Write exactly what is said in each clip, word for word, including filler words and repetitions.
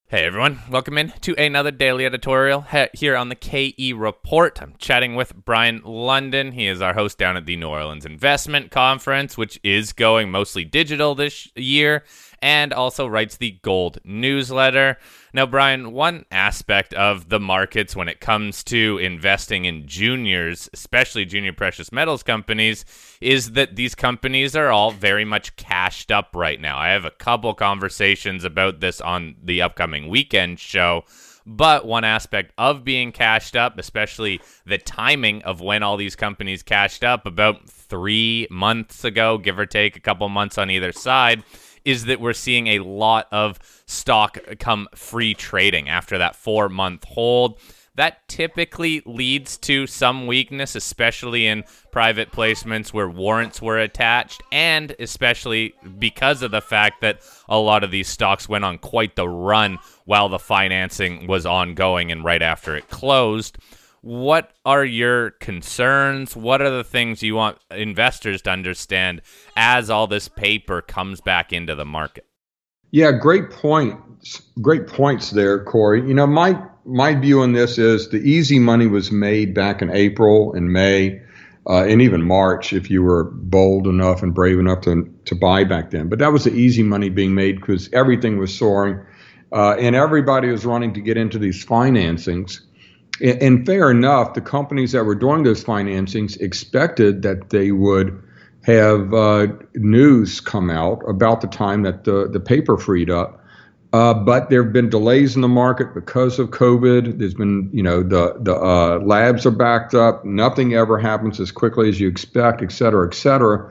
Hey everyone, welcome in to another daily editorial here on the K E Report. I'm chatting with Brian London. He is our host down at the New Orleans Investment Conference, which is going mostly digital this year, and also writes the Gold newsletter. Now, Brian, one aspect of the markets when it comes to investing in juniors, especially junior precious metals companies, is that these companies are all very much cashed up right now. I have a couple conversations about this on the upcoming weekend show, but one aspect of being cashed up, especially the timing of when all these companies cashed up about three months ago, give or take a couple months on either side, is that we're seeing a lot of stock come free trading after that four-month hold. That typically leads to some weakness, especially in private placements where warrants were attached, and especially because of the fact that a lot of these stocks went on quite the run while the financing was ongoing and right after it closed. What are your concerns? What are the things you want investors to understand as all this paper comes back into the market? Yeah, great points. Great points there, Corey. You know, my my view on this is the easy money was made back in April and May, uh, and even March if you were bold enough and brave enough to to buy back then. But that was the easy money being made because everything was soaring, uh, and everybody was running to get into these financings. And, and fair enough, the companies that were doing those financings expected that they would have uh, news come out about the time that the, the paper freed up. Uh, but there have been delays in the market because of COVID. There's been, you know, the, the uh, labs are backed up. Nothing ever happens as quickly as you expect, et cetera, et cetera.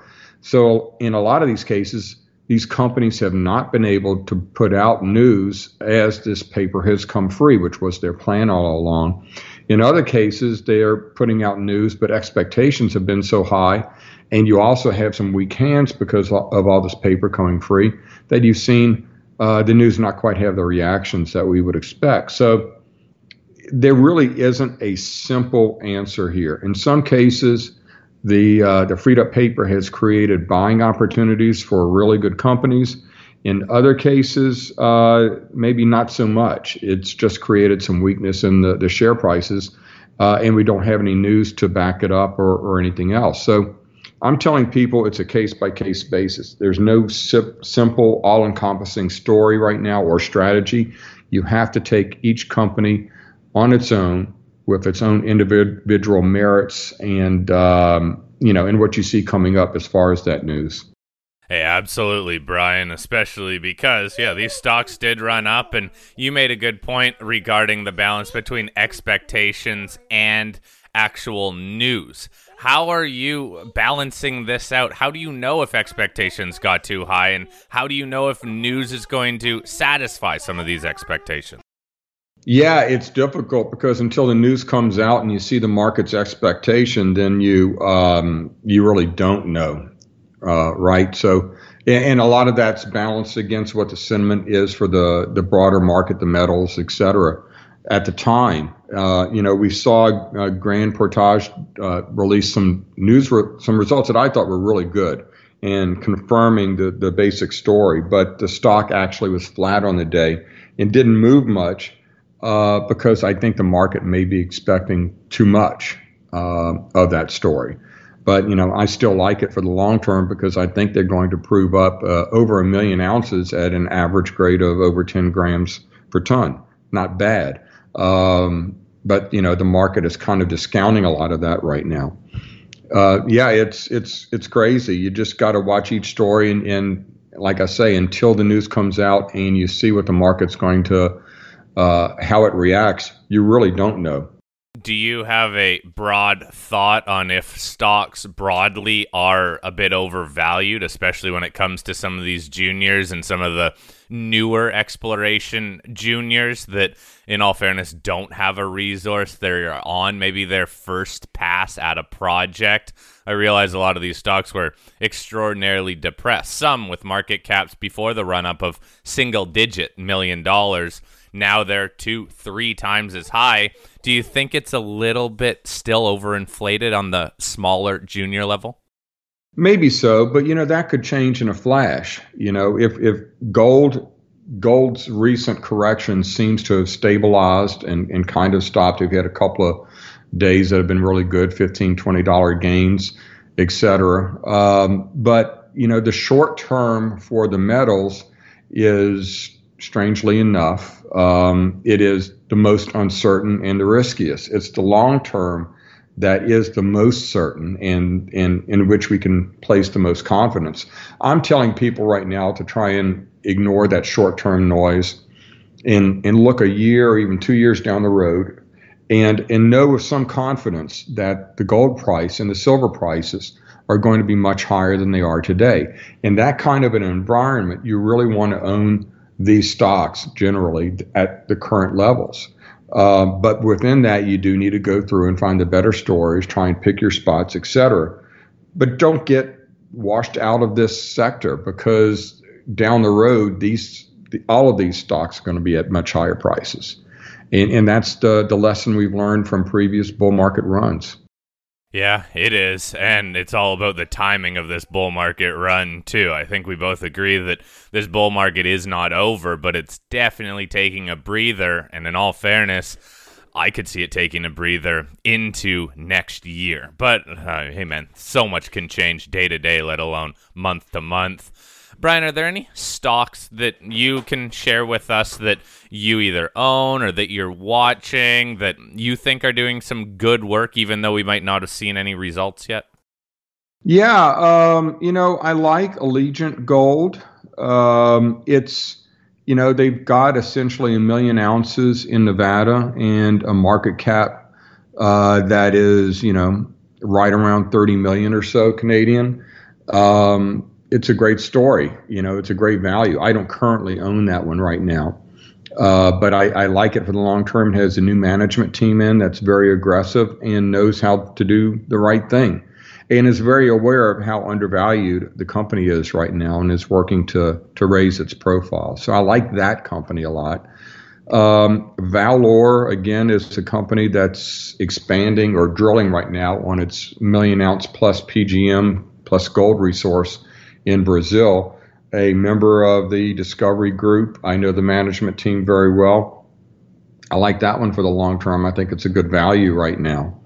So in a lot of these cases, these companies have not been able to put out news as this paper has come free, which was their plan all along. In other cases, they are putting out news, but expectations have been so high, and you also have some weak hands because of all this paper coming free, that you've seen uh, the news not quite have the reactions that we would expect. So there really isn't a simple answer here. In some cases, the uh, the freed up paper has created buying opportunities for really good companies. In other cases, uh, maybe not so much. It's just created some weakness in the, the share prices, uh, and we don't have any news to back it up or, or anything else. So I'm telling people it's a case-by-case basis. There's no si- simple, all-encompassing story right now or strategy. You have to take each company on its own with its own individual merits and, um, you know, and what you see coming up as far as that news. Hey, absolutely, Brian, especially because, yeah, these stocks did run up, and you made a good point regarding the balance between expectations and actual news. How are you balancing this out? How do you know if expectations got too high, and how do you know if news is going to satisfy some of these expectations? Yeah, it's difficult because until the news comes out and you see the market's expectation, then you um, you really don't know. Uh, right. So, and a lot of that's balanced against what the sentiment is for the, the broader market, the metals, et cetera. At the time, uh, you know, we saw uh, Grand Portage uh, release some news, re- some results that I thought were really good and confirming the, the basic story. But the stock actually was flat on the day and didn't move much uh, because I think the market may be expecting too much uh, of that story. But, you know, I still like it for the long term because I think they're going to prove up uh, over a million ounces at an average grade of over ten grams per ton. Not bad. Um, but, you know, the market is kind of discounting a lot of that right now. Uh, yeah, it's it's it's crazy. You just got to watch each story. And, and like I say, until the news comes out and you see what the market's going to, uh, how it reacts, you really don't know. Do you have a broad thought on if stocks broadly are a bit overvalued, especially when it comes to some of these juniors and some of the newer exploration juniors that, in all fairness, don't have a resource? They're on maybe their first pass at a project. I realize a lot of these stocks were extraordinarily depressed, some with market caps before the run-up of single-digit million dollars. Now they're two, three times as high. Do you think it's a little bit still overinflated on the smaller junior level? Maybe so, but you know that could change in a flash. You know, if if gold gold's recent correction seems to have stabilized and, and kind of stopped. We've had a couple of days that have been really good, fifteen dollars, twenty dollars gains, et cetera. Um, but, you know, the short term for the metals is, strangely enough, um, it is the most uncertain and the riskiest. It's the long term that is the most certain and in, in which we can place the most confidence. I'm telling people right now to try and ignore that short-term noise and, and look a year or even two years down the road and, and know with some confidence that the gold price and the silver prices are going to be much higher than they are today. In that kind of an environment, you really want to own these stocks generally at the current levels. Uh, but within that, you do need to go through and find the better stories, try and pick your spots, et cetera. But don't get washed out of this sector because down the road, these the, all of these stocks are going to be at much higher prices. And, and that's the, the lesson we've learned from previous bull market runs. Yeah, it is, and it's all about the timing of this bull market run, too. I think we both agree that this bull market is not over, but it's definitely taking a breather, and in all fairness, I could see it taking a breather into next year. But, uh, hey man, so much can change day to day, let alone month to month. Brian, are there any stocks that you can share with us that you either own or that you're watching that you think are doing some good work, even though we might not have seen any results yet? Yeah, um, you know, I like Allegiant Gold. Um, it's, you know, they've got essentially a million ounces in Nevada and a market cap uh, that is, you know, right around thirty million or so Canadian. Um, It's a great story. You know, it's a great value. I don't currently own that one right now, uh, but I, I like it for the long term. It has a new management team in that's very aggressive and knows how to do the right thing and is very aware of how undervalued the company is right now and is working to, to raise its profile. So I like that company a lot. Um, Valor, again, is a company that's expanding or drilling right now on its million ounce plus P G M plus gold resource in Brazil, a member of the Discovery Group. I know the management team very well. I like that one for the long term. I think it's a good value right now.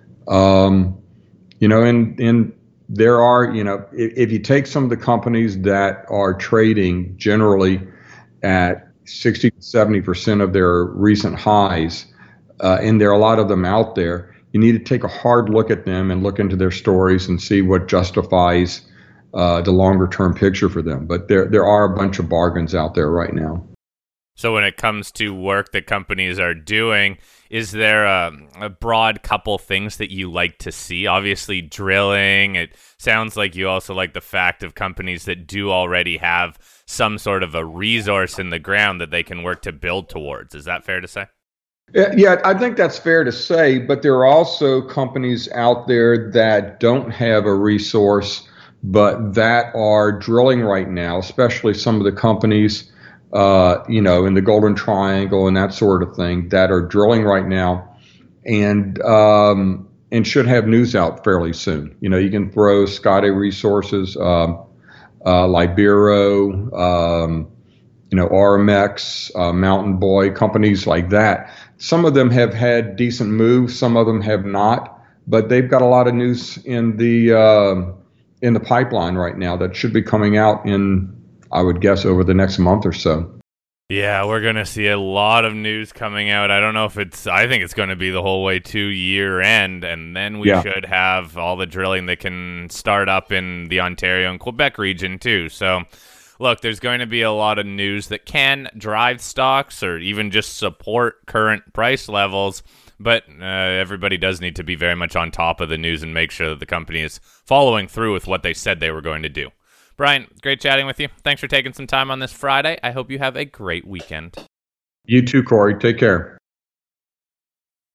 Um, you know, and, and there are, you know, if, if you take some of the companies that are trading generally at sixty to seventy percent of their recent highs, uh, and there are a lot of them out there, you need to take a hard look at them and look into their stories and see what justifies Uh, the longer term picture for them. But there there are a bunch of bargains out there right now. So when it comes to work that companies are doing, is there a, a broad couple things that you like to see? Obviously drilling. It sounds like you also like the fact of companies that do already have some sort of a resource in the ground that they can work to build towards. Is that fair to say? Yeah, I think that's fair to say, but there are also companies out there that don't have a resource but that are drilling right now, especially some of the companies, uh, you know, in the Golden Triangle and that sort of thing that are drilling right now and um, and should have news out fairly soon. You know, you can throw Scotty Resources, um, uh, Libero, um, you know, R M X, uh, Mountain Boy, companies like that. Some of them have had decent moves, some of them have not, but they've got a lot of news in the uh, in the pipeline right now that should be coming out in, I would guess, over the next month or so. Yeah, we're going to see a lot of news coming out. I don't know if it's, I think it's going to be the whole way to year end, and then we yeah. should have all the drilling that can start up in the Ontario and Quebec region too. So look, there's going to be a lot of news that can drive stocks or even just support current price levels. But uh, everybody does need to be very much on top of the news and make sure that the company is following through with what they said they were going to do. Brian, great chatting with you. Thanks for taking some time on this Friday. I hope you have a great weekend. You too, Corey. Take care.